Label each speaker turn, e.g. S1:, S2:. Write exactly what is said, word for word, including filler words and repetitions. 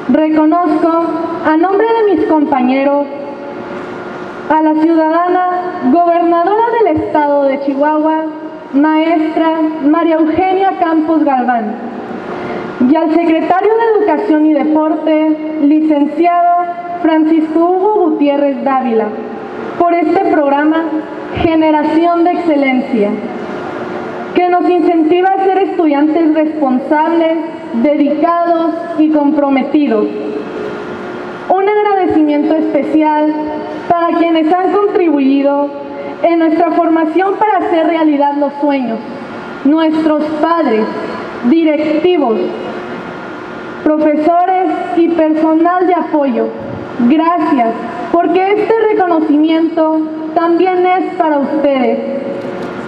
S1: Reconozco, a nombre de mis compañeros, a la ciudadana gobernadora del estado de Chihuahua, maestra María Eugenia Campos Galván, y al secretario de Educación y Deporte, licenciado Francisco Hugo Gutiérrez Dávila, por este programa Generación de Excelencia, que nos incentiva a ser estudiantes responsables, dedicados y comprometidos. Un agradecimiento especial para quienes han contribuido en nuestra formación para hacer realidad los sueños, nuestros padres, directivos, profesores y personal de apoyo. Gracias, porque este reconocimiento también es para ustedes.